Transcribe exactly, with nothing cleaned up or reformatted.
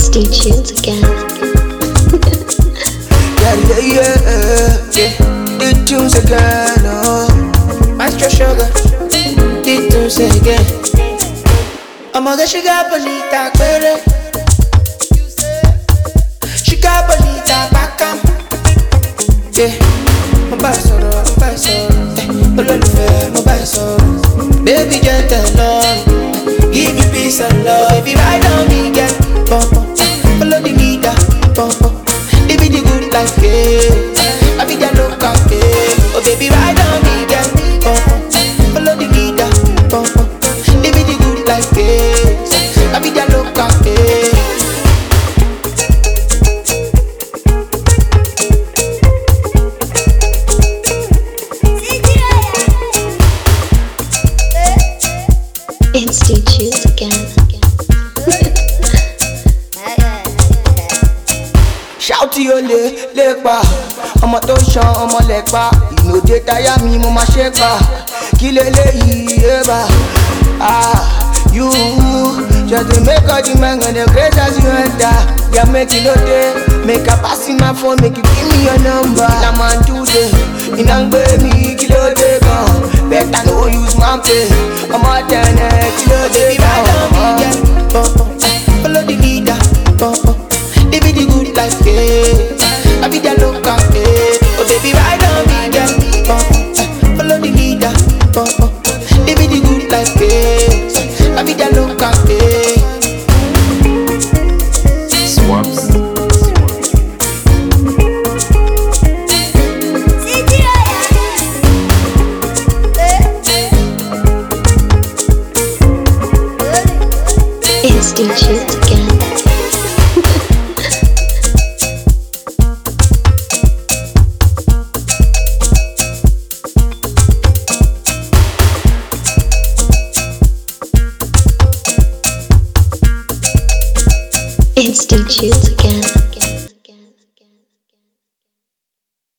Institutes again. Yeah, yeah, yeah, yeah. The tunes again, oh. Maestro Sugar, the tunes again. I'm a sugar bonita, quere. Sugar bonita, bacam. Yeah, mo bá sọ̀rọ̀, mo bá sọ̀rọ̀. Olólùfẹ́, mo bá sọ̀rọ̀. Baby, gentleman, give me peace and love. If you ride on me, get bump, follow the leader, bump. Live the good life, yeah. I be the local, yeah. Oh baby, ride on me, get bump, follow the leader, bump. Live the good life, yeah. I be the local, yeah. Institutes again. Shout to your le, lepa. Ọmọ tó ṣan ọmọ lẹ́pa. Ìnòdè táyà mi mo máa ṣe pa. Kí leléyìí ébà? Ah, you just dey make all the men go dey craze as you enter. Yeah, make it no dey. Make I pass in my phone, make you give me your number. La man today, iná ń gbé mi kí ló dé gan? Better no use man pay. Ọmọ tẹ̀lé kí ló dé gan? Follow the leader, live the good life, yeah. I be the local, yeah. Oh baby, ride on me, yeah. Follow the leader, live the good life, yeah. I be the local, yeah. Swaps. Institutes again. Institutes again.